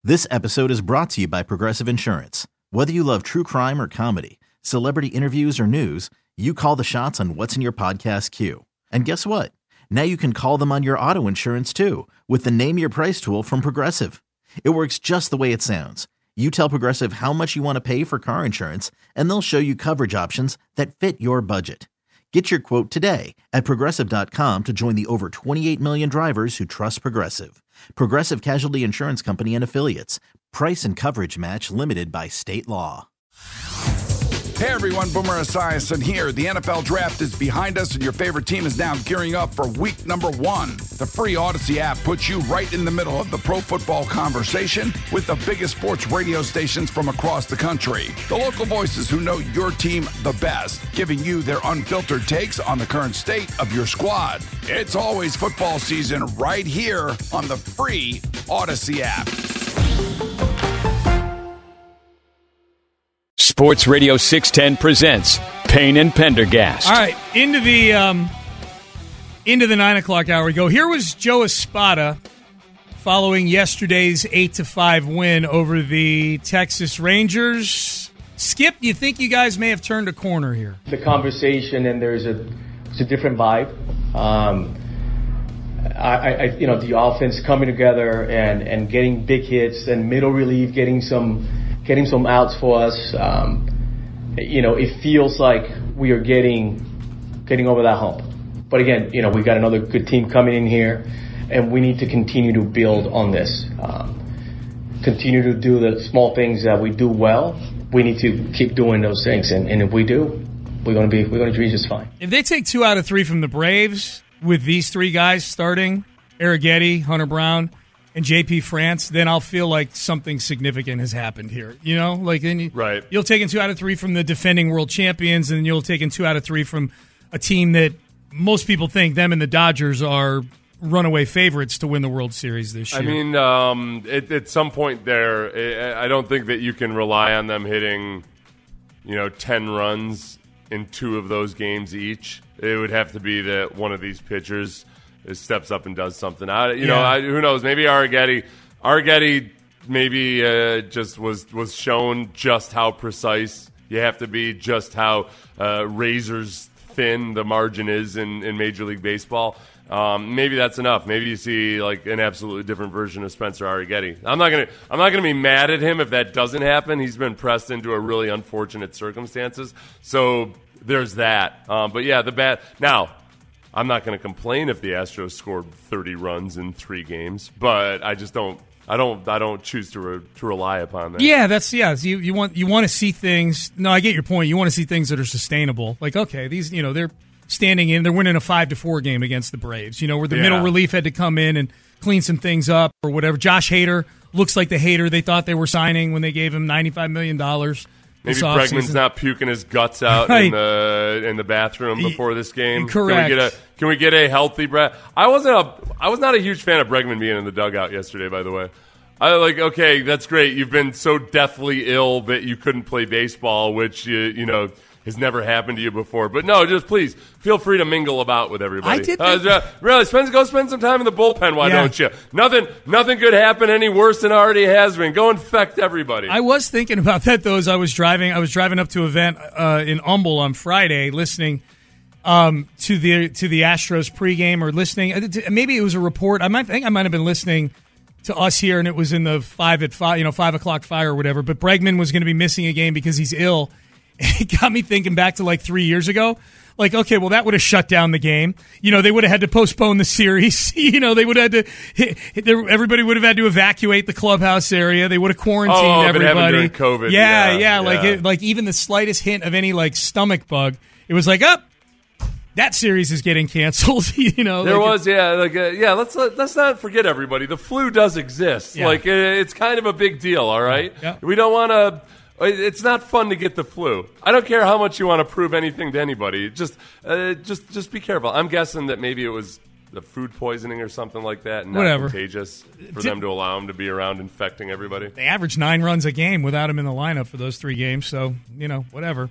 This episode is brought to you by Progressive Insurance. Whether you love true crime or comedy, celebrity interviews or news, you call the shots on what's in your podcast queue. And guess what? Now you can call them on your auto insurance too with the Name Your Price tool from Progressive. It works just the way it sounds. You tell Progressive how much you want to pay for car insurance, and they'll show you coverage options that fit your budget. Get your quote today at Progressive.com to join the over 28 million drivers who trust Progressive. Progressive Casualty Insurance Company and Affiliates. Price and coverage match limited by state law. Hey everyone, Boomer Esiason here. The NFL Draft is behind us and your favorite team is now gearing up for week number 1. The free Odyssey app puts you right in the middle of the pro football conversation with the biggest sports radio stations from across the country. The local voices who know your team the best, giving you their unfiltered takes on the current state of your squad. It's always football season right here on the free Odyssey app. Sports Radio 610 presents Payne and Pendergast. All right, into the 9 o'clock hour we go. Here was Joe Espada following yesterday's 8-5 win over the Texas Rangers. Skip, do you think you guys may have turned a corner here? The conversation, and there's a different vibe. The offense coming together and getting big hits and middle relief, getting some outs for us. It feels like we are getting over that hump. But again, we got another good team coming in here, and we need to continue to build on this. Continue to do the small things that we do well. We need to keep doing those things, and if we do, we're going to be just fine. If they take 2 out of 3 from the Braves with these 3 guys starting, Arrighetti, Hunter Brown, and JP France, then I'll feel like something significant has happened here. Right. You'll take in 2 out of 3 from the defending world champions, and you'll take in 2 out of 3 from a team that most people think them and the Dodgers are runaway favorites to win the World Series this year. I mean, at some point there, I don't think that you can rely on them hitting, 10 runs in 2 of those games each. It would have to be that one of these pitchers steps up and does something. Who knows? Maybe Arrighetti maybe just was shown just how precise you have to be, just how razors thin the margin is in Major League Baseball. Maybe that's enough. Maybe you see like an absolutely different version of Spencer Arrighetti. I'm not gonna be mad at him if that doesn't happen. He's been pressed into a really unfortunate circumstances. So there's that. But yeah, the bat now. I'm not going to complain if the Astros scored 30 runs in 3 games, but I just don't. I don't choose to rely upon that. Yeah, You want to see things. No, I get your point. You want to see things that are sustainable. Like, okay, these they're standing in. They're winning a 5-4 game against the Braves. Where the middle relief had to come in and clean some things up or whatever. Josh Hader looks like the Hader they thought they were signing when they gave him $95 million. Maybe Bregman's not puking his guts out in the bathroom before this game. Correct. Can we get a healthy Brett? I was not a huge fan of Bregman being in the dugout yesterday, by the way. Okay, that's great. You've been so deathly ill that you couldn't play baseball, which has never happened to you before. But no, just please feel free to mingle about with everybody. I did. Really, go spend some time in the bullpen. Why don't you? Nothing could happen any worse than it already has been. Go infect everybody. I was thinking about that though as I was driving. I was driving up to an event in Humble on Friday, listening to the Astros pregame or listening. Maybe it was a report. I might have been listening to us here, and it was in the 5 o'clock fire or whatever. But Bregman was going to be missing a game because he's ill. It got me thinking back to like 3 years ago. Like, okay, well, that would have shut down the game. They would have had to postpone the series. They would have had to. Everybody would have had to evacuate the clubhouse area. They would have quarantined everybody. During COVID. Yeah. Like even the slightest hint of any like stomach bug, it was like, that series is getting canceled. Let's not forget everybody. The flu does exist. Yeah. Like it's kind of a big deal. All right. Yeah. We don't want to. It's not fun to get the flu. I don't care how much you want to prove anything to anybody. Just be careful. I'm guessing that maybe it was the food poisoning or something like that, and not contagious for them to allow him to be around infecting everybody. They averaged 9 runs a game without him in the lineup for those 3 games, so whatever.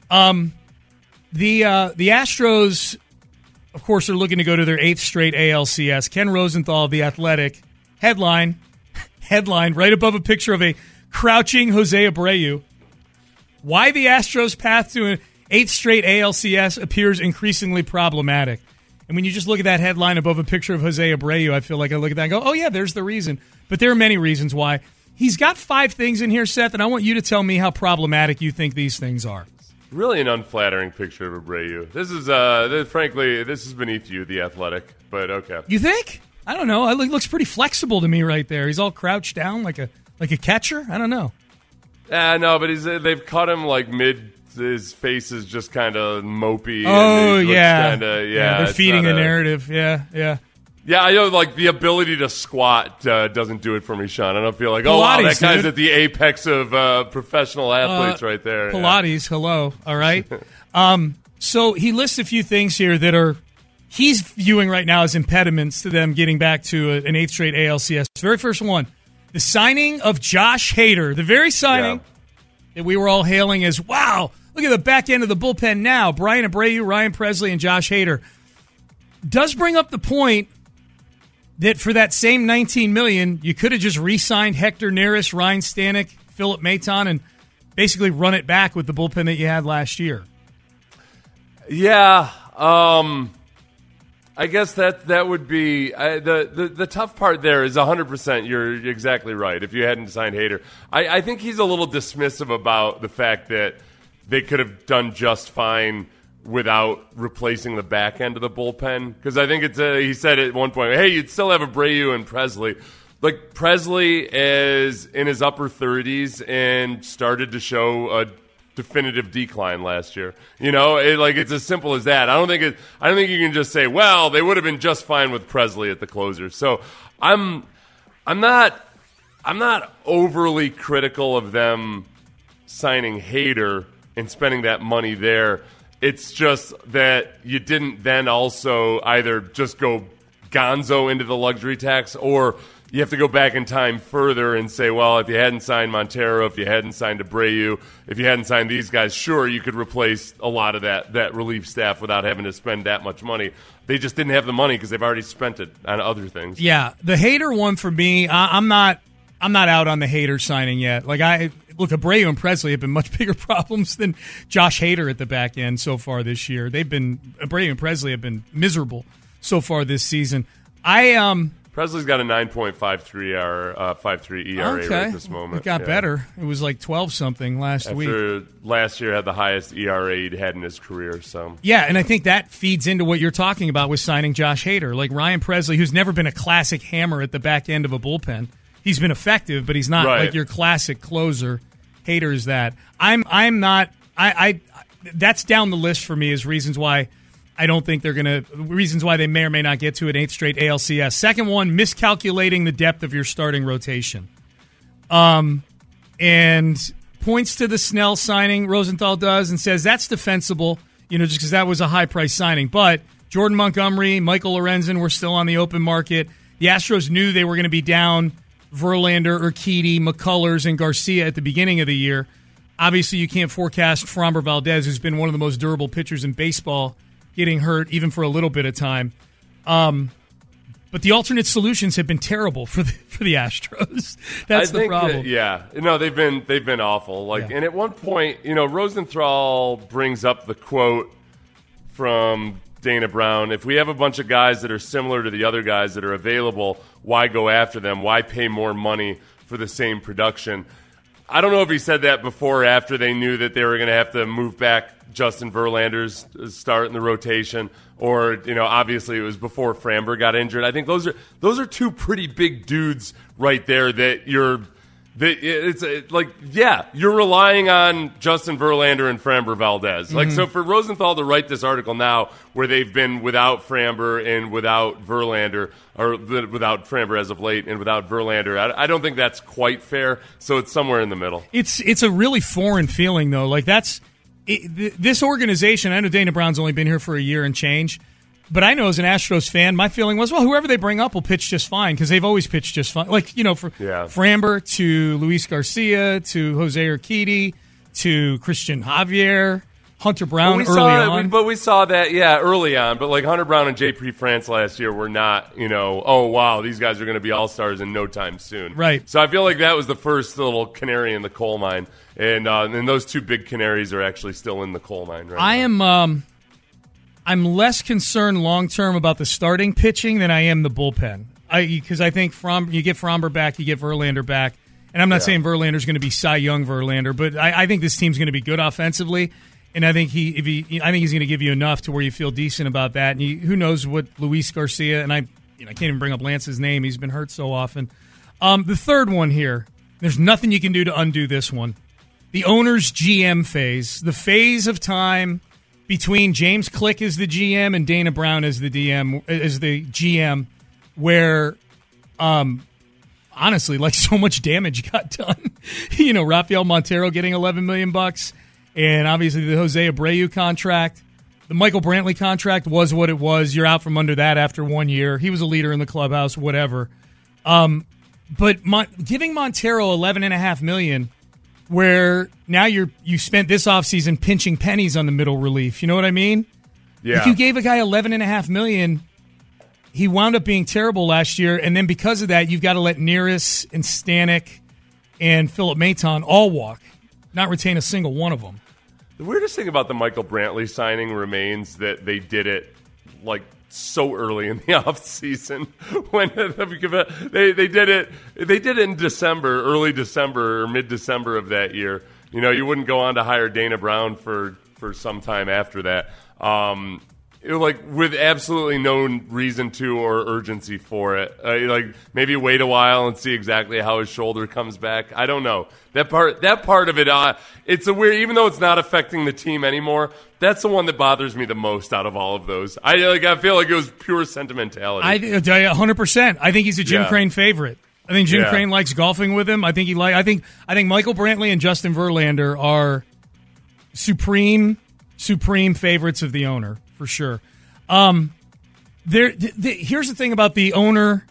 The Astros, of course, are looking to go to their 8th straight ALCS. Ken Rosenthal of The Athletic, headline, headline right above a picture of a crouching Jose Abreu. Why the Astros' path to an 8th straight ALCS appears increasingly problematic. And when you just look at that headline above a picture of Jose Abreu, I feel like I look at that and go, oh, yeah, there's the reason. But there are many reasons why. He's got 5 things in here, Seth, and I want you to tell me how problematic you think these things are. Really an unflattering picture of Abreu. This is, frankly, this is beneath you, the Athletic, but okay. You think? I don't know. It looks pretty flexible to me right there. He's all crouched down like a catcher. I don't know. No, but they've cut him like mid. His face is just kind of mopey. Oh, and yeah. They're feeding the narrative. Yeah. Yeah, I know, like, the ability to squat doesn't do it for me, Sean. I don't feel like, wow, that guy's at the apex of professional athletes right there. Pilates, hello, all right? So he lists a few things here that he's viewing right now as impediments to them getting back to an 8th straight ALCS. The very first one, the signing of Josh Hader, the very signing that we were all hailing as, wow, look at the back end of the bullpen now. Brian Abreu, Ryan Presley, and Josh Hader. Does bring up the point that for that same $19 million, you could have just re-signed Hector Neris, Ryan Stanek, Philip Maton, and basically run it back with the bullpen that you had last year. Yeah, I guess that would be the tough part. There is 100%. You're exactly right. If you hadn't signed Hader, I think he's a little dismissive about the fact that they could have done just fine without replacing the back end of the bullpen. Because I think he said at one point, hey, you'd still have Abreu and Presley. Like, Presley is in his upper 30s and started to show a definitive decline last year. You know, it's as simple as that. I don't think you can just say, well, they would have been just fine with Presley at the closer. So I'm not overly critical of them signing Hader and spending that money there. It's just that you didn't then also either just go gonzo into the luxury tax, or you have to go back in time further and say, well, if you hadn't signed Montero, if you hadn't signed Abreu, if you hadn't signed these guys, sure, you could replace a lot of that relief staff without having to spend that much money. They just didn't have the money because they've already spent it on other things. Yeah, the Hader one for me, I'm not out on the Hader signing yet. Look, Abreu and Presley have been much bigger problems than Josh Hader at the back end so far this year. Abreu and Presley have been miserable so far this season. Presley's got a 9.53 ERA right at this moment. It got better. It was like 12-something last week. Last year had the highest ERA he'd had in his career. So yeah, and I think that feeds into what you're talking about with signing Josh Hader. Like Ryan Presley, who's never been a classic hammer at the back end of a bullpen. He's been effective, but he's not like your classic closer. Hader's that. I'm not. That's down the list for me as reasons why I don't think they're going to. Reasons why they may or may not get to an 8th straight ALCS. Second one, miscalculating the depth of your starting rotation. And points to the Snell signing. Rosenthal does and says that's defensible. Just because that was a high price signing. But Jordan Montgomery, Michael Lorenzen were still on the open market. The Astros knew they were going to be down Verlander, Urquidy, McCullers, and Garcia at the beginning of the year. Obviously, you can't forecast Framber Valdez, who's been one of the most durable pitchers in baseball, getting hurt even for a little bit of time. But the alternate solutions have been terrible for the Astros. That's the problem. They've been awful. And at one point, Rosenthal brings up the quote from Dana Brown, if we have a bunch of guys that are similar to the other guys that are available, why go after them? Why pay more money for the same production? I don't know if he said that before or after they knew that they were going to have to move back Justin Verlander's start in the rotation, or obviously it was before Framber got injured. I think those are two pretty big dudes right there that you're relying on Justin Verlander and Framber Valdez. So for Rosenthal to write this article now where they've been without Framber and without Verlander, or without Framber as of late and without Verlander, I don't think that's quite fair. So it's somewhere in the middle. It's a really foreign feeling, though. This organization, I know Dana Brown's only been here for a year and change, but I know as an Astros fan, my feeling was, well, whoever they bring up will pitch just fine because they've always pitched just fine. Framber to Luis Garcia to Jose Urquidy to Christian Javier Hunter Brown we saw that, early on. But like Hunter Brown and J.P. France last year were not, oh, wow, these guys are going to be all-stars in no time soon. Right. So I feel like that was the first little canary in the coal mine. And those two big canaries are actually still in the coal mine right now. I'm less concerned long-term about the starting pitching than I am the bullpen. Because I think you get Fromber back, you get Verlander back. And I'm not saying Verlander's going to be Cy Young Verlander, but I think this team's going to be good offensively. And I think he's going to give you enough to where you feel decent about that. And who knows what Luis Garcia, and I can't even bring up Lance's name. He's been hurt so often. The third one here, there's nothing you can do to undo this one. The owner's GM phase, the phase of time between James Click as the GM and Dana Brown as the GM, where honestly, like so much damage got done. Rafael Montero getting $11 million. And obviously the Jose Abreu contract. The Michael Brantley contract was what it was. You're out from under that after 1 year. He was a leader in the clubhouse, whatever. But giving Montero $11.5 million, where now you spent this offseason pinching pennies on the middle relief. You know what I mean? Yeah. If you gave a guy $11.5 million, he wound up being terrible last year. And then because of that, you've got to let Neris and Stanek and Philip Maton all walk, not retain a single one of them. The weirdest thing about the Michael Brantley signing remains that they did it like so early in the offseason. When they did it in December, early December or mid-December of that year. You wouldn't go on to hire Dana Brown for some time after that. With absolutely no reason to or urgency for it. Maybe wait a while and see exactly how his shoulder comes back. I don't know. That part of it, it's a weird, even though it's not affecting the team anymore, that's the one that bothers me the most out of all of those. I feel like it was pure sentimentality. 100%. I think he's a Jim Crane favorite. I think Jim Crane likes golfing with him. I think Michael Brantley and Justin Verlander are supreme favorites of the owner. For sure. Here's the thing about the owner's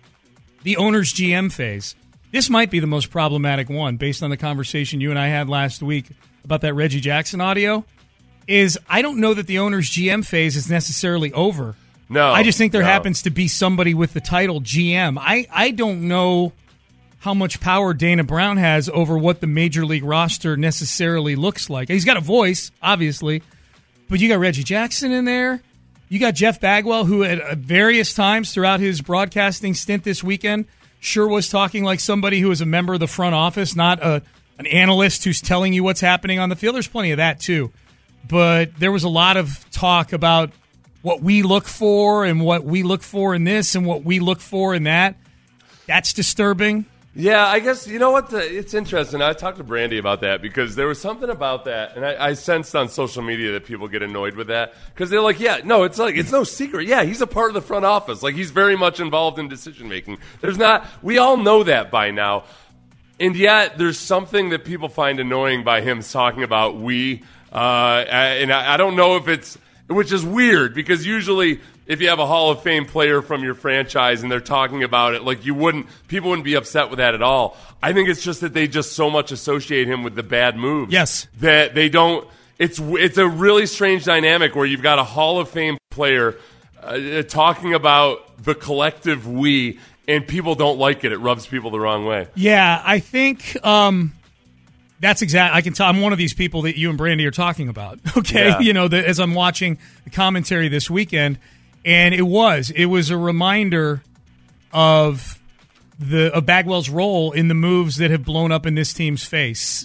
GM phase. This might be the most problematic one based on the conversation you and I had last week about that Reggie Jackson audio. Is I don't know that the owner's GM phase is necessarily over. No. I just think there happens to be somebody with the title GM. I don't know how much power Dana Brown has over what the major league roster necessarily looks like. He's got a voice, obviously. But you got Reggie Jackson in there. You got Jeff Bagwell, who at various times throughout his broadcasting stint this weekend sure was talking like somebody who is a member of the front office, not an analyst who's telling you what's happening on the field. There's plenty of that, too. But there was a lot of talk about what we look for and what we look for in this and what we look for in that. That's disturbing. Yeah, I guess, you know what, it's interesting. I talked to Brandy about that because there was something about that, and I sensed on social media that people get annoyed with that because they're like, it's no secret. Yeah, he's a part of the front office. Like, he's very much involved in decision-making. We all know that by now, and yet there's something that people find annoying by him talking about we, and I don't know if it's, which is weird because usually if you have a Hall of Fame player from your franchise and they're talking about it, people wouldn't be upset with that at all. I think it's just that they just so much associate him with the bad moves. Yes. That they don't, it's a really strange dynamic where you've got a Hall of Fame player talking about the collective we, and people don't like it. It rubs people the wrong way. Yeah, I think that's exactly. I can tell. I'm one of these people that you and Brandy are talking about. Okay, yeah. As I'm watching the commentary this weekend, and it was a reminder of Bagwell's role in the moves that have blown up in this team's face.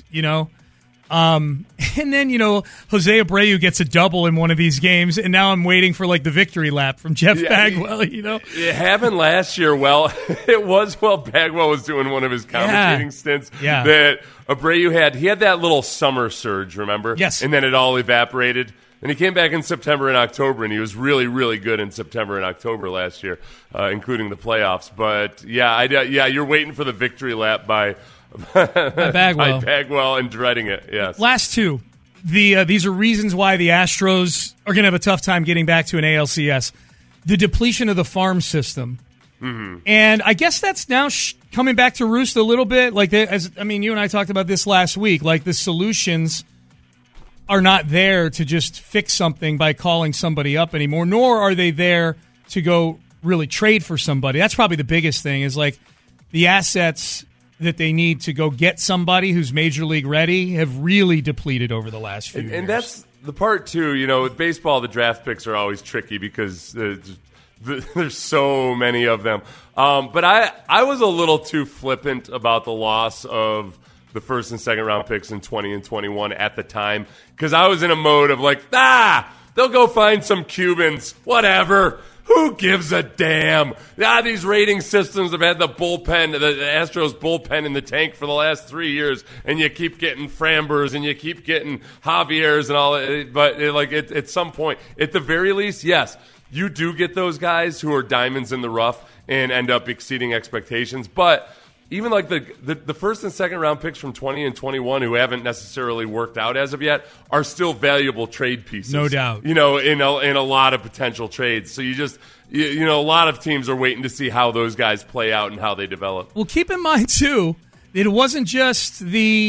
And then Jose Abreu gets a double in one of these games, and now I'm waiting for the victory lap from Jeff Bagwell. It happened last year. Well, it was while Bagwell was doing one of his commentating stints that Abreu had that little summer surge. Remember? Yes. And then it all evaporated. And he came back in September and October, and he was really, really good in September and October last year, including the playoffs. But you're waiting for the victory lap by Bagwell. By Bagwell and dreading it. Yes. Last two. These are reasons why the Astros are going to have a tough time getting back to an ALCS. The depletion of the farm system. Mm-hmm. And I guess that's now coming back to roost a little bit. You and I talked about this last week. The solutions are not there to just fix something by calling somebody up anymore, nor are they there to go really trade for somebody. That's probably the biggest thing is like the assets that they need to go get somebody who's major league ready have really depleted over the last few years. And that's the part, too. With baseball, the draft picks are always tricky because there's so many of them. But I was a little too flippant about the loss of the first and second round picks in 20 and 21 at the time because I was in a mode of like, they'll go find some Cubans, whatever. Who gives a damn? These rating systems have had the Astros bullpen in the tank for the last 3 years, and you keep getting Frambers and you keep getting Javier's and all that. But at some point, at the very least, yes, you do get those guys who are diamonds in the rough and end up exceeding expectations. But even like the first and second round picks from 20 and 21 who haven't necessarily worked out as of yet are still valuable trade pieces. No doubt. In a lot of potential trades. So a lot of teams are waiting to see how those guys play out and how they develop. Well, keep in mind too that it wasn't just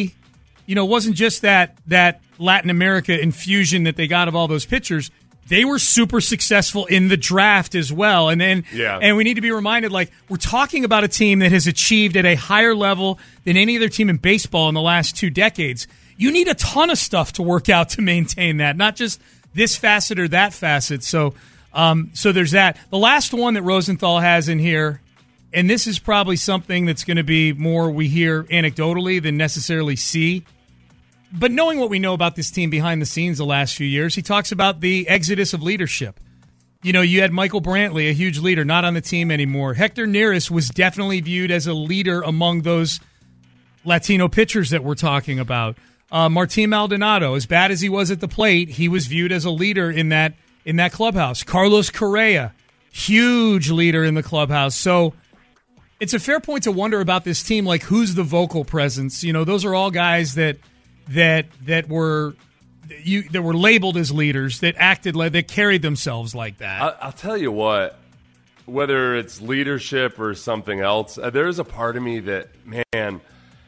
that Latin America infusion that they got of all those pitchers. They were super successful in the draft as well. And we need to be reminded, like, we're talking about a team that has achieved at a higher level than any other team in baseball in the last 2 decades. You need a ton of stuff to work out to maintain that, not just this facet or that facet. So there's that. The last one that Rosenthal has in here, and this is probably something that's going to be more we hear anecdotally than necessarily see. But knowing what we know about this team behind the scenes the last few years, he talks about the exodus of leadership. You had Michael Brantley, a huge leader, not on the team anymore. Hector Neris was definitely viewed as a leader among those Latino pitchers that we're talking about. Martin Maldonado, as bad as he was at the plate, he was viewed as a leader in that clubhouse. Carlos Correa, huge leader in the clubhouse. So it's a fair point to wonder about this team, like who's the vocal presence? Those are all guys that were labeled as leaders, that acted like, that carried themselves like that. I'll tell you what, whether it's leadership or something else, there's a part of me that, man,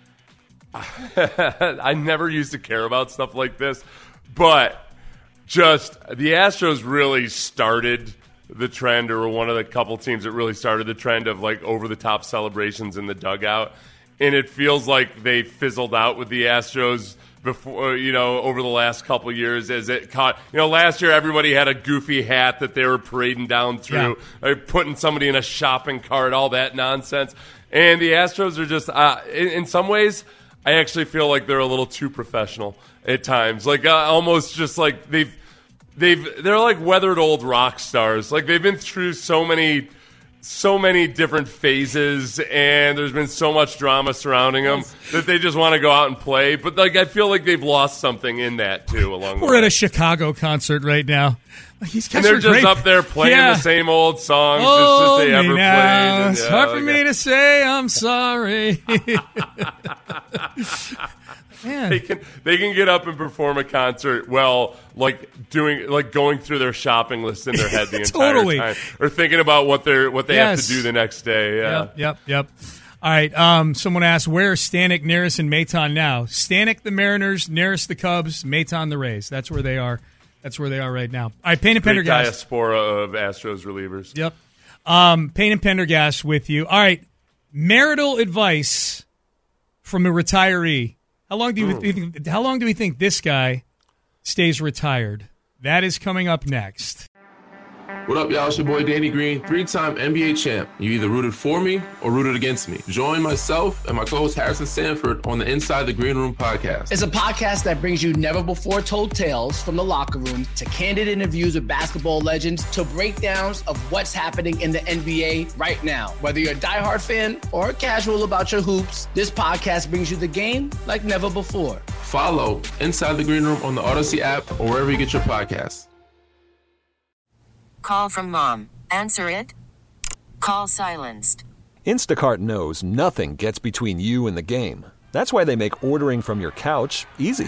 I never used to care about stuff like this, but just the Astros really started the trend, or were one of the couple teams that really started the trend of like over-the-top celebrations in the dugout. And it feels like they fizzled out with the Astros before, over the last couple of years as it caught. Last year everybody had a goofy hat that they were parading down through, putting somebody in a shopping cart, all that nonsense. And the Astros are just, in some ways, I actually feel like they're a little too professional at times. Like almost just like they're like weathered old rock stars. Like they've been through so many different phases, and there's been so much drama surrounding them that they just want to go out and play. But like, I feel like they've lost something in that too. We're at a Chicago concert right now. And they're just great. Up there playing the same old songs just as they ever played. It's hard for me to say I'm sorry. Man. They can get up and perform a concert while going through their shopping list in their head the entire time, or thinking about what they have to do the next day. Yeah. Yep. All right. Someone asked, where are Stanek, Neris, and Maton now? Stanek the Mariners, Neris the Cubs, Maton the Rays. That's where they are. That's where they are right now. All right, Payne and Pendergast. Diaspora of Astros relievers. Yep. Payne and Pendergast with you. All right. Marital advice from a retiree. How long do we think this guy stays retired? That is coming up next. What up, y'all? It's your boy Danny Green, 3-time NBA champ. You either rooted for me or rooted against me. Join myself and my co-host Harrison Sanford on the Inside the Green Room podcast. It's a podcast that brings you never-before-told tales from the locker room to candid interviews with basketball legends to breakdowns of what's happening in the NBA right now. Whether you're a diehard fan or casual about your hoops, this podcast brings you the game like never before. Follow Inside the Green Room on the Odyssey app or wherever you get your podcasts. Call from mom. Answer it. Call silenced. Instacart knows nothing gets between you and the game. That's why they make ordering from your couch easy.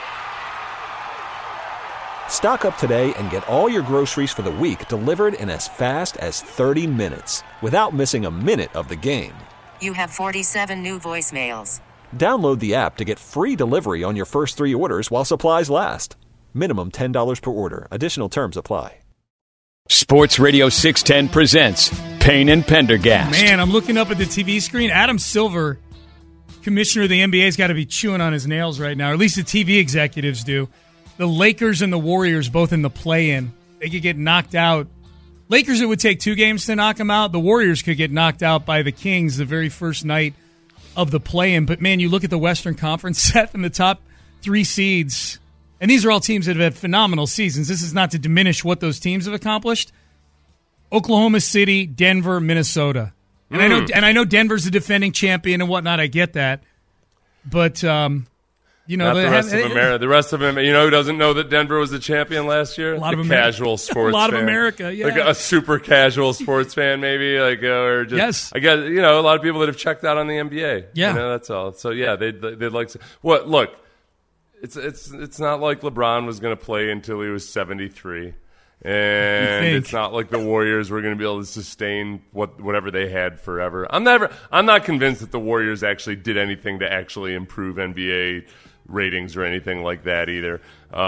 Stock up today and get all your groceries for the week delivered in as fast as 30 minutes without missing a minute of the game. You have 47 new voicemails. Download the app to get free delivery on your first 3 orders while supplies last. Minimum $10 per order. Additional terms apply. Sports Radio 610 presents Payne and Pendergast. Man, I'm looking up at the TV screen. Adam Silver, commissioner of the NBA, has got to be chewing on his nails right now, or at least the TV executives do. The Lakers and the Warriors both in the play-in. They could get knocked out. Lakers, it would take 2 games to knock them out. The Warriors could get knocked out by the Kings the very first night of the play-in. But, man, you look at the Western Conference set and the top 3 seeds, and these are all teams that have had phenomenal seasons. This is not to diminish what those teams have accomplished. Oklahoma City, Denver, Minnesota. And I know Denver's the defending champion and whatnot. I get that. But, Not the rest of America. The rest of them, who doesn't know that Denver was the champion last year? A lot of casual sports A lot fan. of America, yeah. Like a super casual sports fan, maybe. Or just, yes. I guess, a lot of people that have checked out on the NBA. Yeah. That's all. So, yeah, they'd like to. What? Look, it's not like LeBron was going to play until he was 73. And it's not like the Warriors were going to be able to sustain whatever they had forever. I'm not convinced that the Warriors actually did anything to actually improve NBA ratings or anything like that either.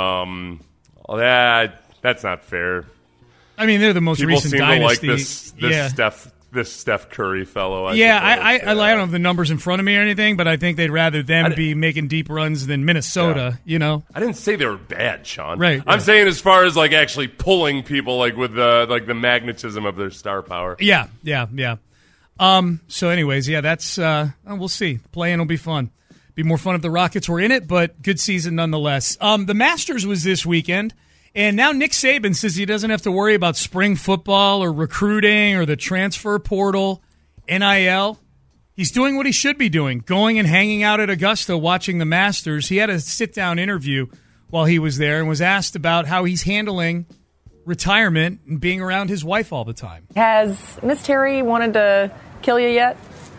That's not fair. I mean, they're the most People recent seem dynasty. to like this Steph Curry fellow. I don't have the numbers in front of me or anything, but I think they'd rather them be making deep runs than Minnesota. I didn't say they were bad, Sean. Right. I'm saying as far as like actually pulling people like with the magnetism of their star power. Yeah. So, anyways, that's we'll see. The play-in will be fun. Be more fun if the Rockets were in it, but good season nonetheless. The Masters was this weekend. And now Nick Saban says he doesn't have to worry about spring football or recruiting or the transfer portal, NIL. He's doing what he should be doing, going and hanging out at Augusta watching the Masters. He had a sit-down interview while he was there and was asked about how he's handling retirement and being around his wife all the time. Has Miss Terry wanted to kill you yet?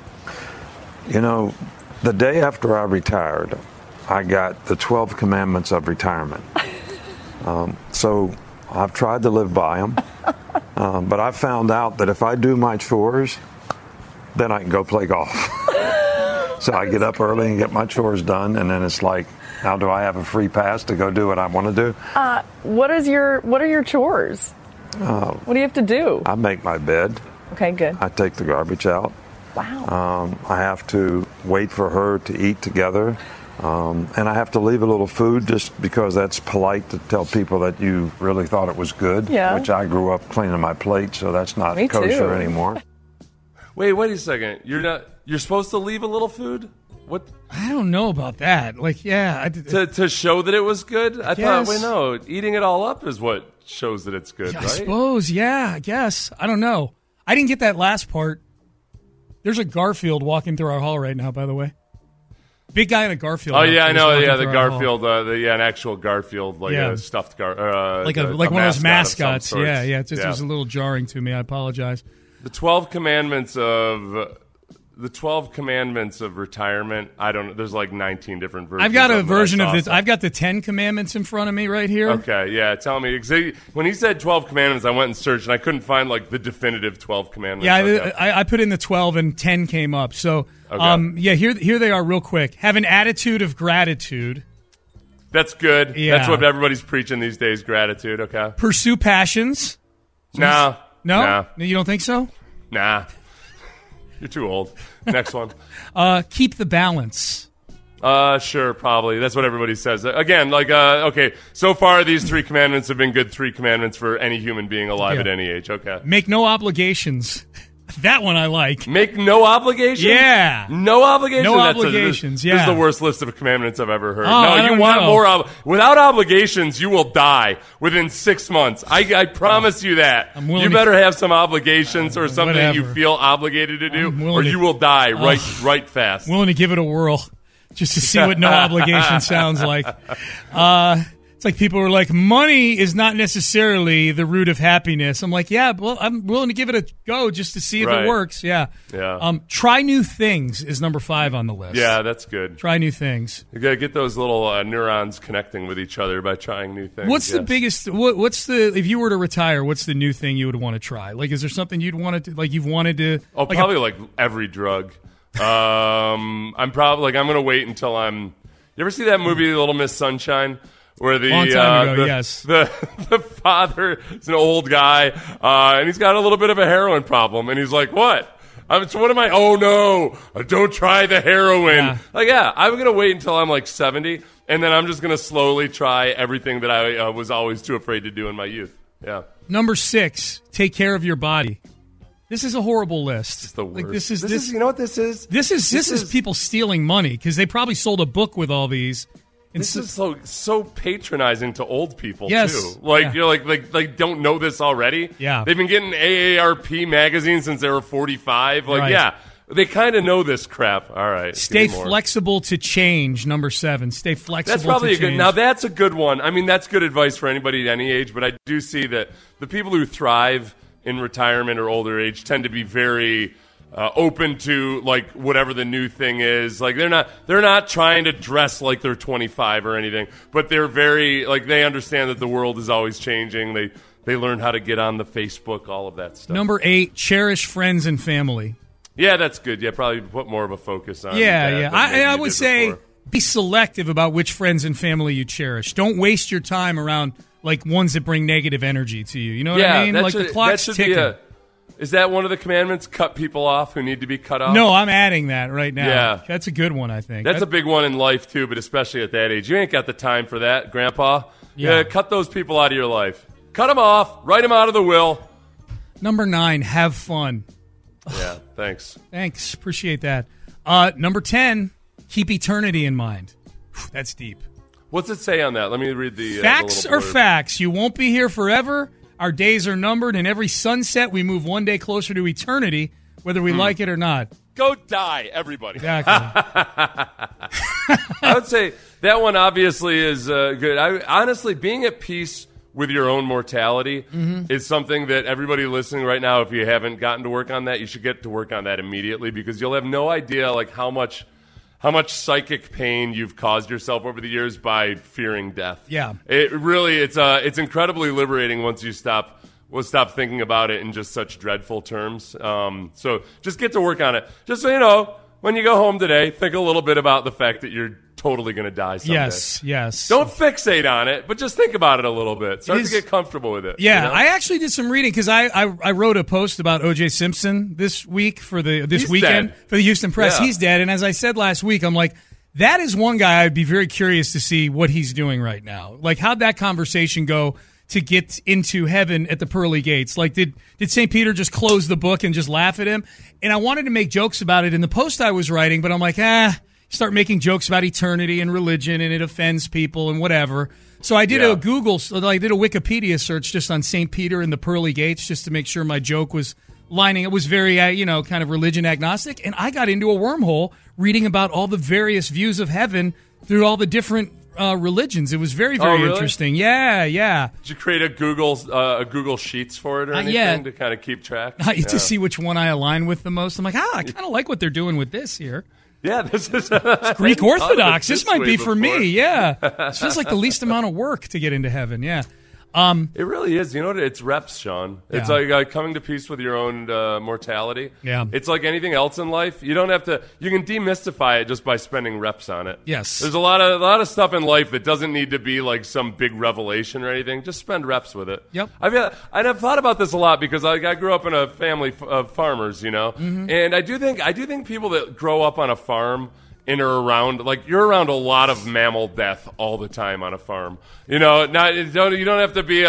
The day after I retired, I got the 12 commandments of retirement. So I've tried to live by them, but I found out that if I do my chores, then I can go play golf. So I get up early and get my chores done, and then it's like, now do I have a free pass to go do what I want to do? What are your chores? What do you have to do? I make my bed. Okay, good. I take the garbage out. Wow. I have to wait for her to eat together. And I have to leave a little food just because that's polite to tell people that you really thought it was good, which I grew up cleaning my plate, so that's not kosher anymore. Wait a second. You're supposed to leave a little food? What? I don't know about that. To show that it was good? I thought, no, eating it all up is what shows that it's good, right? I suppose, I guess. I don't know. I didn't get that last part. There's a Garfield walking through our hall right now, by the way. Big guy in a Garfield. Oh, yeah, I know. Yeah, the Garfield. an actual Garfield, a stuffed like one of those mascots. Yeah. It was a little jarring to me. I apologize. The 12 commandments of retirement. I don't know. There's like 19 different versions. I've got a version of this. I've got the 10 commandments in front of me right here. Okay, yeah. Tell me. When he said 12 commandments, I went and searched, and I couldn't find the definitive 12 commandments. Yeah, I put in the 12, and 10 came up. So, here they are real quick. Have an attitude of gratitude. That's good. Yeah. That's what everybody's preaching these days, gratitude, okay? Pursue passions. No? You don't think so? Nah. You're too old. Next one. Keep the balance. Sure, probably. That's what everybody says. Again, okay, so far these 3 commandments have been good 3 commandments for any human being alive at any age. Okay. Make no obligations. That one I like. Make no obligations? Yeah. No obligations? No obligations, This is the worst list of commandments I've ever heard. You want more. Without obligations, you will die within 6 months. I promise you that. You better have some obligations or something that you feel obligated to do, or you will die right fast. I'm willing to give it a whirl just to see what no obligation sounds like. It's like people are like, money is not necessarily the root of happiness. I'm like, yeah, well, I'm willing to give it a go just to see if it works. Yeah. Try new things is number 5 on the list. Yeah, that's good. Try new things. You got to get those little neurons connecting with each other by trying new things. What's the biggest? If you were to retire, what's the new thing you would want to try? Is there something you'd want to you've wanted to? Oh, probably every drug. I'm going to wait until I'm. You ever see that movie Little Miss Sunshine? where the Long time ago, yes. the father is an old guy, and he's got a little bit of a heroin problem, and he's like, "What? What am I? Oh no! Don't try the heroin." Yeah. I'm gonna wait until I'm like 70, and then I'm just gonna slowly try everything that I was always too afraid to do in my youth. Yeah. Number 6, take care of your body. This is a horrible list. It's the worst. Like, this is you know what this is? This is people stealing money because they probably sold a book with all these. This is so patronizing to old people too. You're like don't know this already. Yeah, they've been getting AARP magazine since they were 45. They kind of know this crap. All right, stay flexible to change. Number 7, stay flexible. That's probably to change. Now that's a good one. I mean, that's good advice for anybody at any age. But I do see that the people who thrive in retirement or older age tend to be very open to like whatever the new thing is. Like they're not trying to dress like they're 25 or anything, but they're very like they understand that the world is always changing. They learn how to get on the Facebook, all of that stuff. Number 8, cherish friends and family. Yeah, that's good. Yeah, probably put more of a focus on. Yeah. I would say be selective about which friends and family you cherish. Don't waste your time around like ones that bring negative energy to you. You know what I mean? Like the clock's ticking. Is that one of the commandments? Cut people off who need to be cut off? No, I'm adding that right now. Yeah. That's a good one, I think. That's a big one in life, too, but especially at that age. You ain't got the time for that, Grandpa. Yeah, cut those people out of your life. Cut them off. Write them out of the will. Number 9, have fun. Yeah, thanks. Thanks. Appreciate that. Number 10, keep eternity in mind. Whew, that's deep. What's it say on that? Let me read the facts are facts. You won't be here forever. Our days are numbered, and every sunset we move one day closer to eternity, whether we like it or not. Go die, everybody. Exactly. I would say that one obviously is good. Honestly, being at peace with your own mortality is something that everybody listening right now, if you haven't gotten to work on that, you should get to work on that immediately because you'll have no idea like how much psychic pain you've caused yourself over the years by fearing death. Yeah. It's incredibly liberating once you stop thinking about it in just such dreadful terms. So just get to work on it. Just so you know, when you go home today, think a little bit about the fact that you're totally going to die someday. Yes. Don't fixate on it, but just think about it a little bit. Start to get comfortable with it. Yeah, you know? I actually did some reading because I wrote a post about O.J. Simpson this week for this weekend for the Houston Press. Yeah. He's dead, and as I said last week, I'm like, that is one guy I'd be very curious to see what he's doing right now. Like, how'd that conversation go to get into heaven at the pearly gates? Like, did St. Peter just close the book and just laugh at him? And I wanted to make jokes about it in the post I was writing, but I'm like, start making jokes about eternity and religion, and it offends people and whatever. So I did a Wikipedia search just on St. Peter and the pearly gates just to make sure my joke was lining. It was very, kind of religion agnostic, and I got into a wormhole reading about all the various views of heaven through all the different religions. It was very, very interesting. Yeah. Did you create a Google Sheets for it or anything to kind of keep track? To see which one I align with the most. I'm like, I kind of like what they're doing with this here. Yeah, this is Greek Orthodox. This might be for me. Yeah, it feels like the least amount of work to get into heaven. Yeah, it really is. You know what? It's reps, Sean. It's like coming to peace with your own mortality. Yeah, it's like anything else in life. You don't have to. You can demystify it just by spending reps on it. Yes, there's a lot of stuff in life that doesn't need to be like some big revelation or anything. Just spend reps with it. Yep. I've thought about this a lot because I grew up in a family of farmers, and I do think people that grow up on a farm and are around, like, you're around a lot of mammal death all the time on a farm. You don't have to be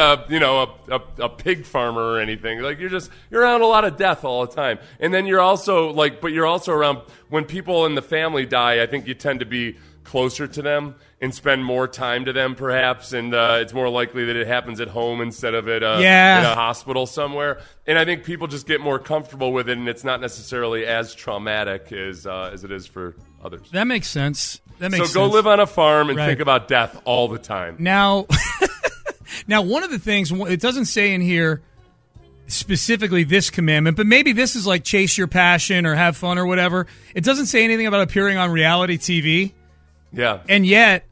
a pig farmer or anything. Like, you're around a lot of death all the time. And then you're also around when people in the family die. I think you tend to be closer to them and spend more time to them, perhaps, and it's more likely that it happens at home instead of in a hospital somewhere. And I think people just get more comfortable with it, and it's not necessarily as traumatic as it is for others. That makes sense. So go live on a farm and think about death all the time. Now, one of the things, it doesn't say in here specifically this commandment, but maybe this is like chase your passion or have fun or whatever. It doesn't say anything about appearing on reality TV. Yeah. And yet,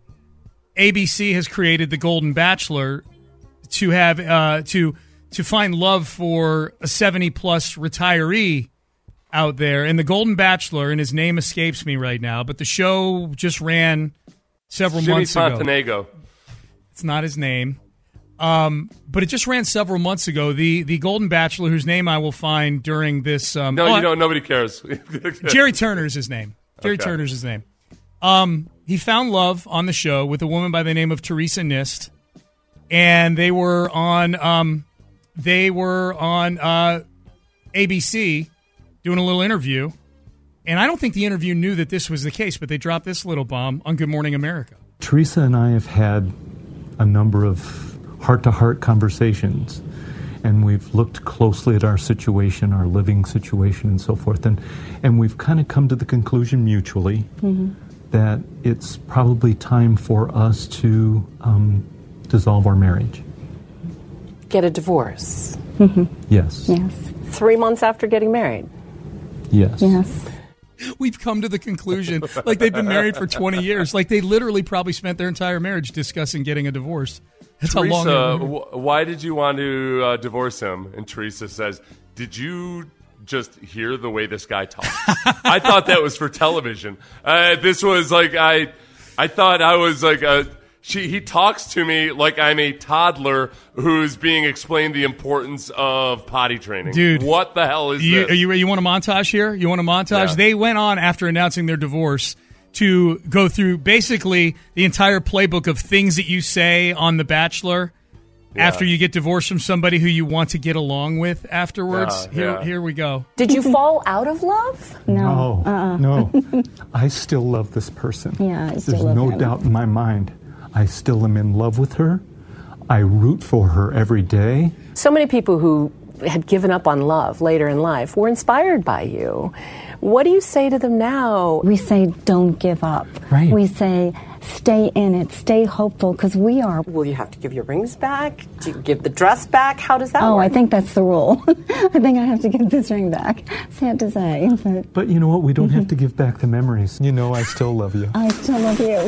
ABC has created The Golden Bachelor to have to find love for a 70-plus retiree out there. And The Golden Bachelor, and his name escapes me right now, but the show just ran several months ago. Montenegro. It's not his name. But it just ran several months ago. The Golden Bachelor, whose name I will find during this. No, you don't. Nobody cares. Jerry Turner is his name. Jerry Turner's his name. He found love on the show with a woman by the name of Teresa Nist, and they were on ABC doing a little interview. And I don't think the interview knew that this was the case, but they dropped this little bomb on Good Morning America. Teresa and I have had a number of heart-to-heart conversations, and we've looked closely at our situation, our living situation, and so forth. And we've kind of come to the conclusion mutually that it's probably time for us to dissolve our marriage. Get a divorce. Yes. Yes. 3 months after getting married. Yes. Yes. We've come to the conclusion, like they've been married for 20 years. Like they literally probably spent their entire marriage discussing getting a divorce. That's Teresa, how long. Why did you want to divorce him? And Teresa says, did you just hear the way this guy talks? I thought that was for television. This was like, I thought I was like he talks to me like I'm a toddler who's being explained the importance of potty training. Dude, what the hell is this? You want a montage here? You want a montage? Yeah. They went on after announcing their divorce to go through basically the entire playbook of things that you say on The Bachelor after you get divorced from somebody who you want to get along with afterwards. Here we go. Did you fall out of love? No. No. I still love this person. Yeah, I still There's love no him. doubt in my mind. I still am in love with her. I root for her every day. So many people who had given up on love later in life were inspired by you. What do you say to them now? We say, don't give up. Right. We say, stay in it, stay hopeful, because we are. Will you have to give your rings back? Do you give the dress back? How does that work? Oh, I think that's the rule. I think I have to give this ring back. Sad to say. But you know what? We don't have to give back the memories. You know I still love you. I still love you.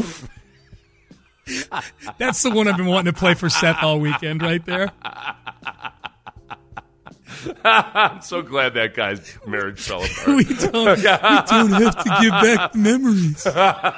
That's the one I've been wanting to play for Seth all weekend right there. I'm so glad that guy's marriage fell apart. we don't have to give back the memories.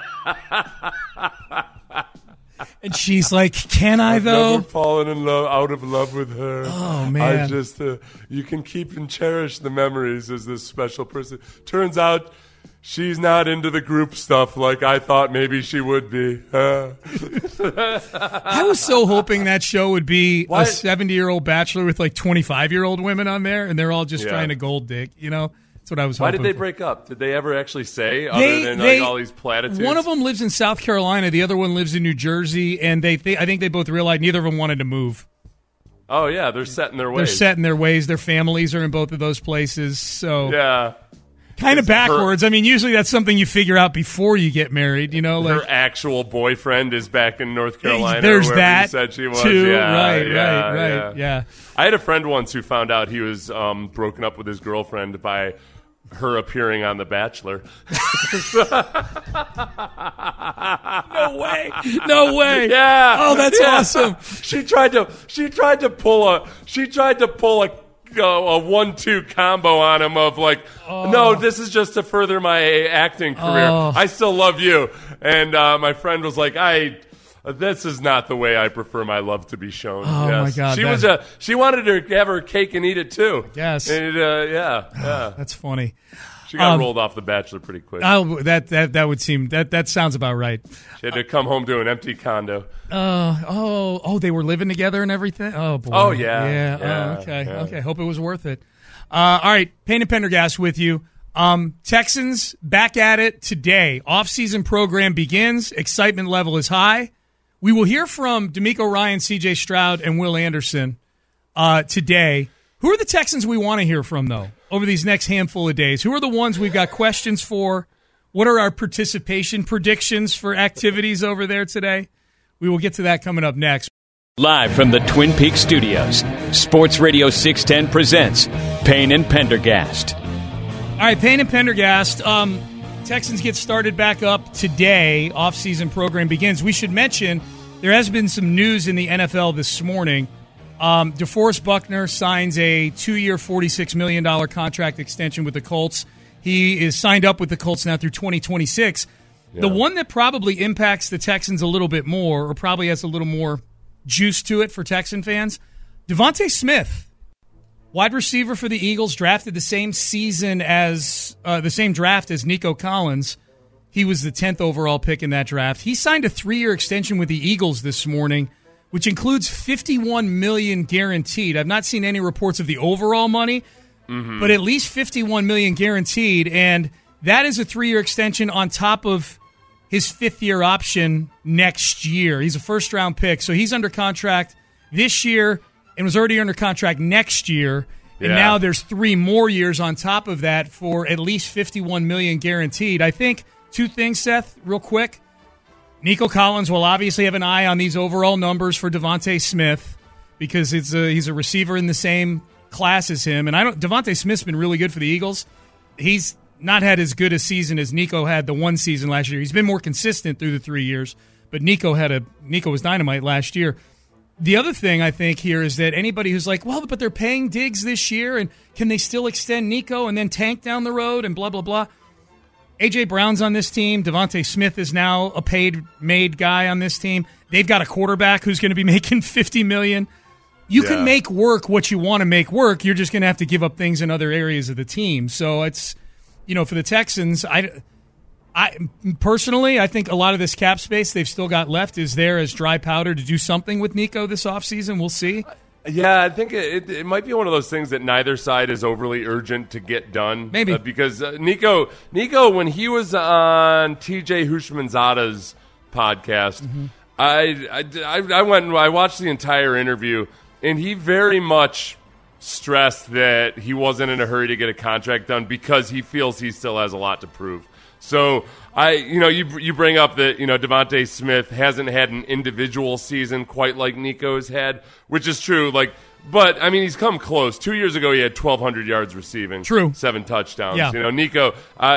And she's like, can I, though? I've never fallen in love, out of love with her. Oh, man. I just, you can keep and cherish the memories as this special person. Turns out she's not into the group stuff like I thought maybe she would be. I was so hoping that show would be a 70-year-old bachelor with like 25-year-old women on there, and they're all just trying to gold dig, you know? That's what I was hoping. Why did they for. break up? Did they ever actually say, other than like all these platitudes? One of them lives in South Carolina, the other one lives in New Jersey, and I think they both realized neither of them wanted to move. Oh, yeah, they're set in their ways. They're set in their ways. Their families are in both of those places, so... Yeah. Kind of backwards. I mean, usually that's something you figure out before you get married, you know? Like, her actual boyfriend is back in North Carolina. There's or that you said she was. too. Yeah, Right. I had a friend once who found out he was broken up with his girlfriend by her appearing on The Bachelor. No way. Yeah. Oh, that's awesome. She tried to pull a 1-2 combo on him of like, no, this is just to further my acting career. I still love you. And my friend was like, this is not the way I prefer my love to be shown. Oh, my God. She wanted to have her cake and eat it too. Yes. And, That's funny. She got rolled off The Bachelor pretty quick. That would seem that sounds about right. She had to come home to an empty condo. They were living together and everything. Oh boy. Oh yeah. Okay. Hope it was worth it. All right, Payne and Pendergast with you. Texans back at it today. Off-season program begins. Excitement level is high. We will hear from D'Amico Ryan, C.J. Stroud, and Will Anderson today. Who are the Texans we want to hear from, though, over these next handful of days? Who are the ones we've got questions for? What are our participation predictions for activities over there today? We will get to that coming up next. Live from the Twin Peaks studios, Sports Radio 610 presents Payne and Pendergast. All right, Payne and Pendergast. Texans get started back up today. Off-season program begins. We should mention there has been some news in the NFL this morning. DeForest Buckner signs a 2-year, $46 million contract extension with the Colts. He is signed up with the Colts now through 2026. Yeah. The one that probably impacts the Texans a little bit more, or probably has a little more juice to it for Texan fans. Devontae Smith, wide receiver for the Eagles, drafted the same season as the same draft as Nico Collins. He was the 10th overall pick in that draft. He signed a 3-year extension with the Eagles this morning, which includes $51 million guaranteed. I've not seen any reports of the overall money, but at least $51 million guaranteed, and that is a 3-year extension on top of his 5th-year option next year. He's a first-round pick, so he's under contract this year and was already under contract next year. And now there's 3 more years on top of that for at least $51 million guaranteed. I think 2 things, Seth, real quick. Nico Collins will obviously have an eye on these overall numbers for Devontae Smith because he's a receiver in the same class as him. And Devontae Smith's been really good for the Eagles. He's not had as good a season as Nico had the one season last year. He's been more consistent through the 3 years, but Nico was dynamite last year. The other thing I think here is that anybody who's like, well, but they're paying Diggs this year, and can they still extend Nico and then tank down the road and blah, blah, blah. A.J. Brown's on this team. Devontae Smith is now a paid-made guy on this team. They've got a quarterback who's going to be making $50 million. You can make work what you want to make work. You're just going to have to give up things in other areas of the team. So it's, for the Texans, I personally, I think a lot of this cap space they've still got left is there as dry powder to do something with Nico this offseason. We'll see. Yeah, I think it might be one of those things that neither side is overly urgent to get done. Maybe. Because Nico, when he was on TJ Hushmanzada's podcast, I went and I watched the entire interview, and he very much stressed that he wasn't in a hurry to get a contract done because he feels he still has a lot to prove. So you bring up that Devontae Smith hasn't had an individual season quite like Nico's had, which is true. But I mean he's come close. 2 years ago he had 1,200 yards receiving, 7 touchdowns. Yeah. Nico,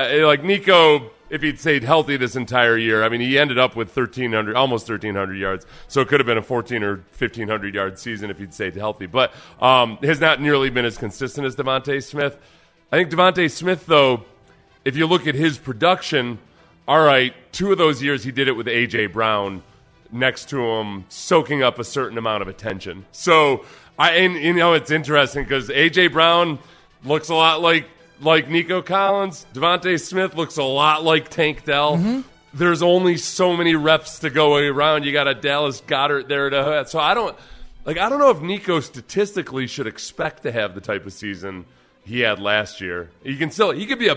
if he'd stayed healthy this entire year, I mean he ended up with almost 1,300 yards. So it could have been a 1,400 or 1,500 yard season if he'd stayed healthy. But has not nearly been as consistent as Devontae Smith. I think Devontae Smith though, if you look at his production, all right, 2 of those years he did it with A.J. Brown next to him, soaking up a certain amount of attention. So, it's interesting because A.J. Brown looks a lot like Nico Collins. Devontae Smith looks a lot like Tank Dell. There's only so many reps to go around. You got a Dallas Goedert there. So I don't know if Nico statistically should expect to have the type of season he had last year. He could be a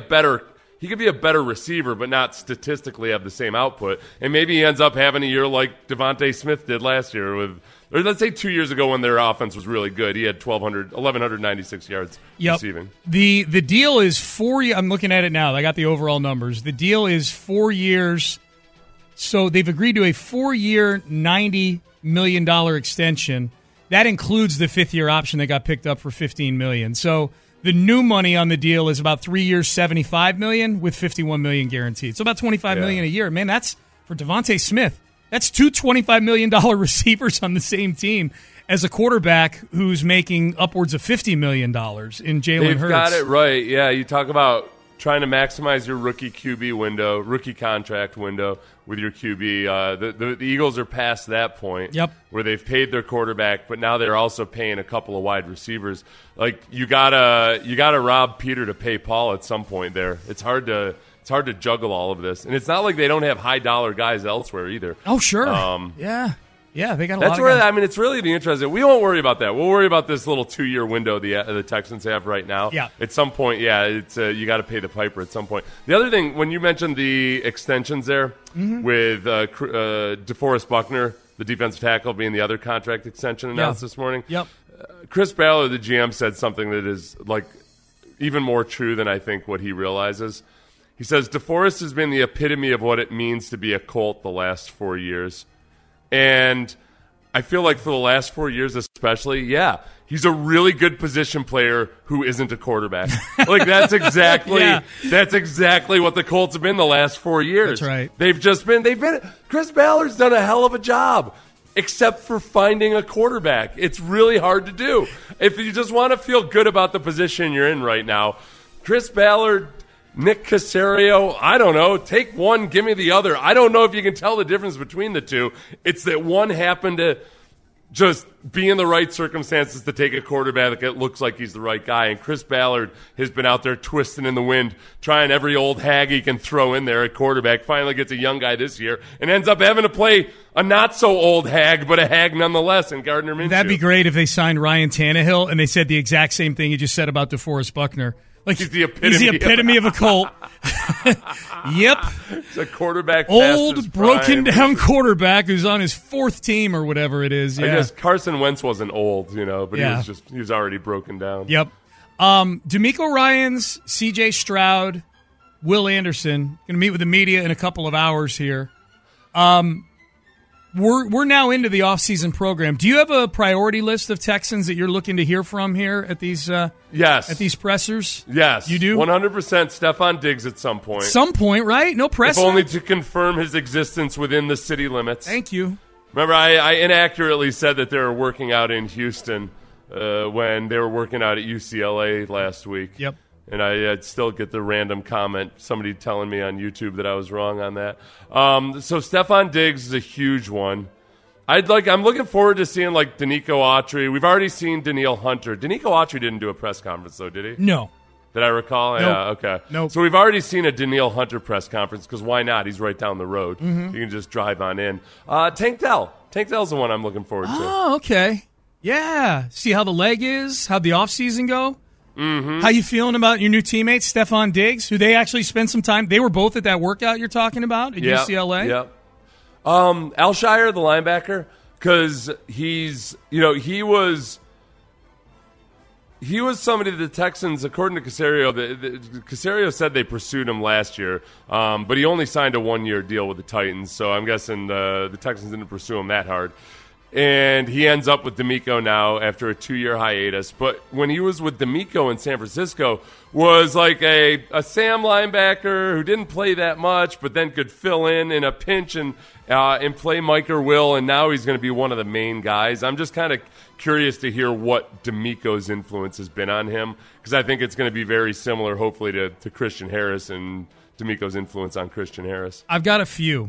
better receiver, but not statistically have the same output. And maybe he ends up having a year like Devontae Smith did last year or let's say 2 years ago when their offense was really good. He had 1,196 yards receiving. The deal is 4 years. I'm looking at it now. I got the overall numbers. The deal is 4 years. So they've agreed to a 4-year, $90 million extension. That includes the 5th-year option that got picked up for $15 million. So the new money on the deal is about 3 years, $75 million with $51 million guaranteed. So about $25 million a year. Man, that's for Devontae Smith. That's 2 $25 million receivers on the same team as a quarterback who's making upwards of $50 million in Jalen Hurts. They've got it right. Yeah, you talk about trying to maximize your rookie QB window, rookie contract window with your QB. The Eagles are past that point where they've paid their quarterback, but now they're also paying a couple of wide receivers. Like you gotta rob Peter to pay Paul at some point there. It's hard to juggle all of this. And it's not like they don't have high dollar guys elsewhere either. Oh, sure. Yeah, they got a lot of That's where, guys. I mean, it's really the interesting. We won't worry about that. We'll worry about this little 2-year window the Texans have right now. Yeah. At some point, it's you got to pay the piper at some point. The other thing, when you mentioned the extensions there with DeForest Buckner, the defensive tackle, being the other contract extension announced this morning. Yep. Chris Ballard, the GM, said something that is even more true than I think what he realizes. He says, DeForest has been the epitome of what it means to be a Colt the last 4 years. And I feel like for the last 4 years especially, he's a really good position player who isn't a quarterback. That's exactly what the Colts have been the last 4 years. That's right. They've been Chris Ballard's done a hell of a job, except for finding a quarterback. It's really hard to do. If you just want to feel good about the position you're in right now, Chris Ballard, Nick Caserio, I don't know. Take one, give me the other. I don't know if you can tell the difference between the two. It's that one happened to just be in the right circumstances to take a quarterback that looks like he's the right guy. And Chris Ballard has been out there twisting in the wind, trying every old hag he can throw in there at quarterback. Finally gets a young guy this year and ends up having to play a not-so-old hag, but a hag nonetheless in Gardner Minshew. That'd be great if they signed Ryan Tannehill and they said the exact same thing you just said about DeForest Buckner. Like, he's the epitome of a Colt. Yep. It's a quarterback. Old, broken-down quarterback who's on his 4th team or whatever it is. Yeah. I guess Carson Wentz wasn't old, but he was already broken down. Yep. DeMeco Ryans, C.J. Stroud, Will Anderson going to meet with the media in a couple of hours here. We're now into the offseason program. Do you have a priority list of Texans that you're looking to hear from here at these yes. at these pressers? Yes. You do? 100% Stephon Diggs at some point. Some point, right? No pressure. If only to confirm his existence within the city limits. Thank you. Remember, I inaccurately said that they were working out in Houston when they were working out at UCLA last week. Yep. And I'd still get the random comment, somebody telling me on YouTube that I was wrong on that. So Stephon Diggs is a huge one. I'm looking forward to seeing like Danico Autry. We've already seen Danielle Hunter. Danico Autry didn't do a press conference though, did he? No. Did I recall? Nope. Yeah, okay. Nope. So we've already seen a Danielle Hunter press conference because why not? He's right down the road. Mm-hmm. You can just drive on in. Tank Dell. Tank Dell's the one I'm looking forward to. Oh, okay. Yeah. See how the leg is? How'd the offseason go? Mm-hmm. How you feeling about your new teammates, Stephon Diggs, who they actually spent some time? They were both at that workout you're talking about at UCLA? Yep. Alshire, the linebacker, because he was somebody that the Texans, according to Caserio, Caserio said they pursued him last year, but he only signed a 1-year deal with the Titans, so I'm guessing the Texans didn't pursue him that hard. And he ends up with DeMeco now after a 2-year hiatus. But when he was with DeMeco in San Francisco, was like a Sam linebacker who didn't play that much, but then could fill in a pinch and play Mike or Will. And now he's going to be one of the main guys. I'm just kind of curious to hear what DeMeco's influence has been on him, because I think it's going to be very similar, hopefully, to Christian Harris and DeMeco's influence on Christian Harris. I've got a few.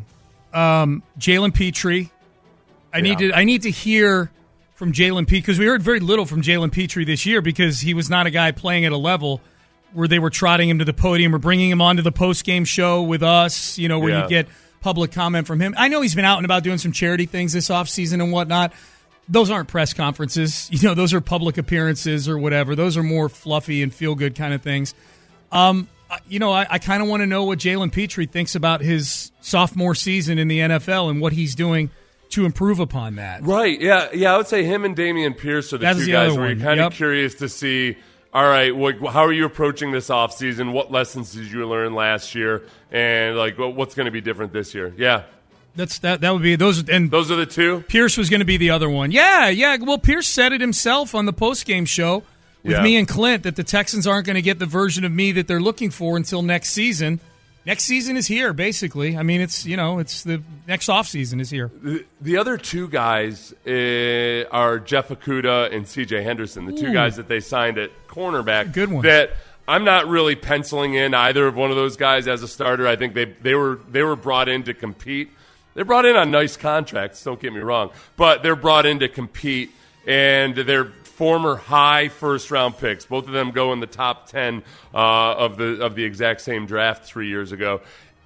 Jalen Petrie. I need to hear from Jalen Petrie, because we heard very little from Jalen Petrie this year because he was not a guy playing at a level where they were trotting him to the podium or bringing him onto the post-game show with us, where you get public comment from him. I know he's been out and about doing some charity things this offseason and whatnot. Those aren't press conferences. Those are public appearances or whatever. Those are more fluffy and feel-good kind of things. I kind of want to know what Jalen Petrie thinks about his sophomore season in the NFL and what he's doing to improve upon that. Right, yeah. I would say him and Dameon Pierce are the two guys where you're kind of curious to see, all right, how are you approaching this offseason? What lessons did you learn last year? And, what's going to be different this year? Yeah. That would be those. And those are the two? Pierce was going to be the other one. Yeah. Well, Pierce said it himself on the post-game show with me and Clint that the Texans aren't going to get the version of me that they're looking for until next season. Next season is here, basically. I mean, it's the next offseason is here. The other two guys are Jeff Okudah and C.J. Henderson, the two guys that they signed at cornerback. Good one. That I'm not really penciling in either of one of those guys as a starter. I think they were brought in to compete. They're brought in on nice contracts, don't get me wrong, but they're brought in to compete, and they're former high first-round picks. Both of them go in the top 10 of the exact same draft 3 years ago.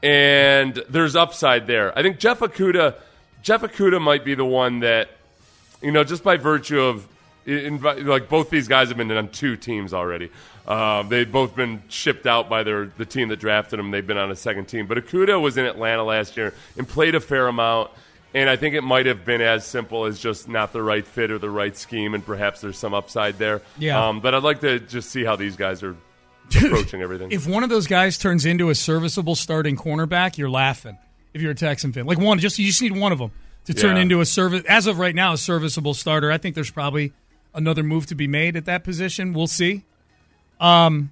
And there's upside there. I think Jeff Okudah might be the one that, just by virtue of, both these guys have been on 2 teams already. They've both been shipped out by the team that drafted them. They've been on a second team. But Okudah was in Atlanta last year and played a fair amount. And I think it might have been as simple as just not the right fit or the right scheme, and perhaps there's some upside there. Yeah. But I'd like to just see how these guys are approaching everything. If one of those guys turns into a serviceable starting cornerback, you're laughing. If you're a Texan fan, you just need one of them to turn into a as of right now, a serviceable starter. I think there's probably another move to be made at that position. We'll see. Do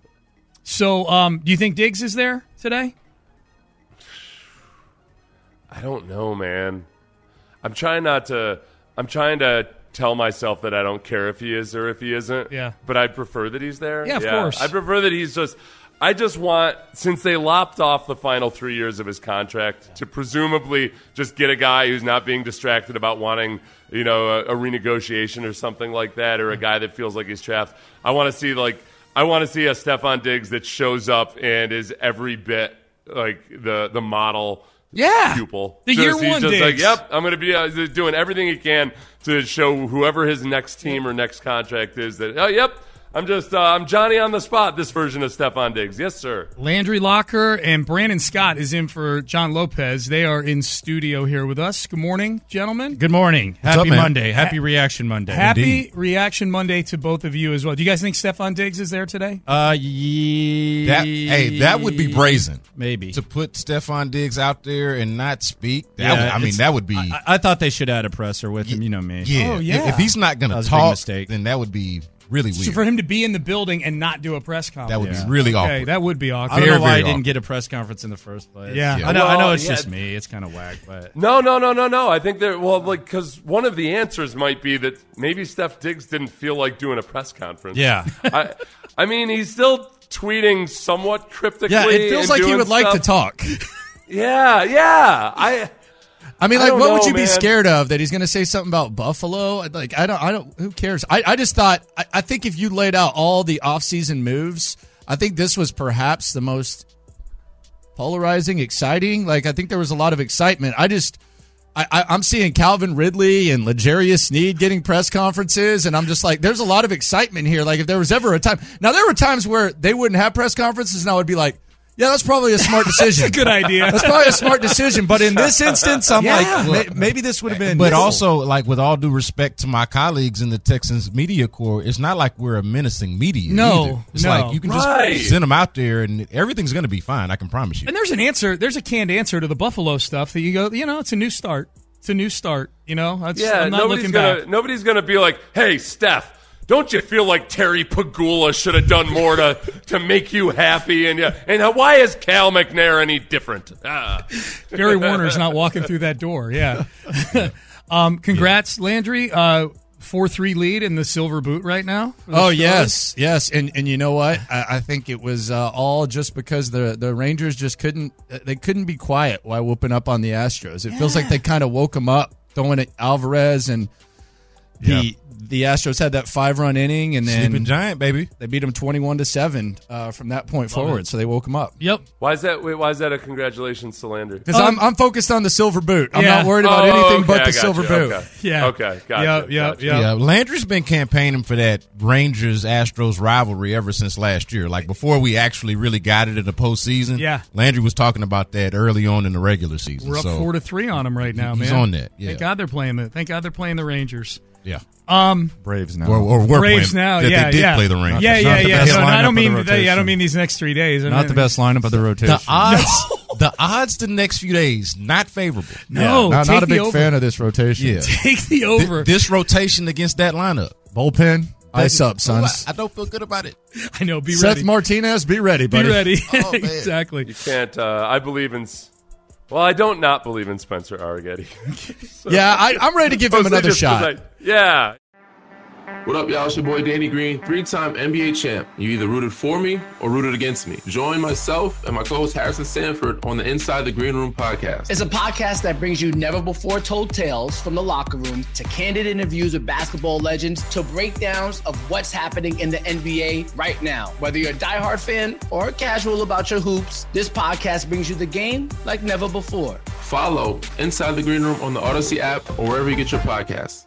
you think Diggs is there today? I don't know, man. I'm trying to tell myself that I don't care if he is or if he isn't. Yeah. But I'd prefer that he's there. Yeah, of course. I'd prefer that he's just. I just want, since they lopped off the final 3 years of his contract, to presumably just get a guy who's not being distracted about wanting, a renegotiation or something like that, or a guy that feels like he's trapped. I want to see a Stefon Diggs that shows up and is every bit like the model pupil. The year one just Diggs. Like, yep, I'm going to be doing everything he can to show whoever his next team or next contract is that, I'm Johnny on the spot, this version of Stefon Diggs. Yes, sir. Landry Locker and Brandon Scott is in for John Lopez. They are in studio here with us. Good morning, gentlemen. Good morning. Happy Monday. Happy Reaction Monday. Happy Reaction Monday to both of you as well. Do you guys think Stefon Diggs is there today? That would be brazen. Maybe. To put Stefon Diggs out there and not speak. That would be. I thought they should add a presser with him. You know me. Yeah. Oh, yeah. If he's not going to talk, then that would be really weird. So for him to be in the building and not do a press conference. That would be really awkward. That would be awkward. I don't know why he didn't get a press conference in the first place. Yeah. I know it's just me. It's kind of whack. But No. I think because one of the answers might be that maybe Steph Diggs didn't feel like doing a press conference. Yeah. I mean, he's still tweeting somewhat cryptically. Yeah, it feels like he would like to talk. Yeah. I mean, I don't what would know, you be man. scared of? That he's going to say something about Buffalo? Like, I don't. Who cares? I just thought. I think if you laid out all the offseason moves, I think this was perhaps the most polarizing, exciting. Like, I think there was a lot of excitement. I'm seeing Calvin Ridley and L'Jarius Sneed getting press conferences, and I'm just like, there's a lot of excitement here. Like, if there was ever a time. Now, there were times where they wouldn't have press conferences, and I would be like, yeah, that's probably a smart decision. That's a good idea. That's probably a smart decision. But in this instance, I'm like, maybe this would have been. But also, like, with all due respect to my colleagues in the Texans media corps, it's not like we're a menacing media. No. It's like you can just send them out there and everything's going to be fine. I can promise you. And there's an answer. There's a canned answer to the Buffalo stuff that you go, it's a new start. It's a new start. I'm not looking back. Nobody's gonna be like, hey, Steph, don't you feel like Terry Pagula should have done more to make you happy? And why is Cal McNair any different? Gary Warner's not walking through that door. Yeah. Congrats, Landry. 4-3 lead in the silver boot right now. Oh, yes. And you know what? I think it was all just because the Rangers just couldn't be quiet while whooping up on the Astros. It feels like they kind of woke them up, throwing at Alvarez, and the Astros had that 5-run inning, and then Sleeping Giant, baby. They beat them 21-7 from that point forward. So they woke them up. Yep. Why is that a congratulations to Landry? Because I'm focused on the silver boot. I'm not worried about anything but the silver boot. Okay. Yeah. Okay. Gotcha. Yeah, Landry's been campaigning for that Rangers-Astros rivalry ever since last year. Like, before we actually really got it in the postseason. Yeah. Landry was talking about that early on in the regular season. We're up 4-3 on them right now, man. He's on that. Yeah. Thank God they're playing it. Thank God they're playing the Rangers. Yeah. Braves now. Or we're Braves playing. now. They did play the Rangers. Yeah. No, I don't mean rotation. I don't mean these next 3 days. Not the best lineup of the rotation. The odds the next few days, not favorable. No, not a big fan of this rotation. Yeah. Take the over. This rotation against that lineup. Bullpen, ice up, sons. I don't feel good about it. I know. Be Seth ready. Martinez, be ready, buddy. Be ready. Oh, man. Exactly. You can't. I believe in. Well, I don't not believe in Spencer Arrighetti. So, yeah, I'm ready to give him another shot. Yeah. What up, y'all? It's your boy Danny Green, 3-time NBA champ. You either rooted for me or rooted against me. Join myself and my co-host Harrison Sanford on the Inside the Green Room podcast. It's a podcast that brings you never-before-told tales from the locker room to candid interviews with basketball legends to breakdowns of what's happening in the NBA right now. Whether you're a diehard fan or casual about your hoops, this podcast brings you the game like never before. Follow Inside the Green Room on the Odyssey app or wherever you get your podcasts.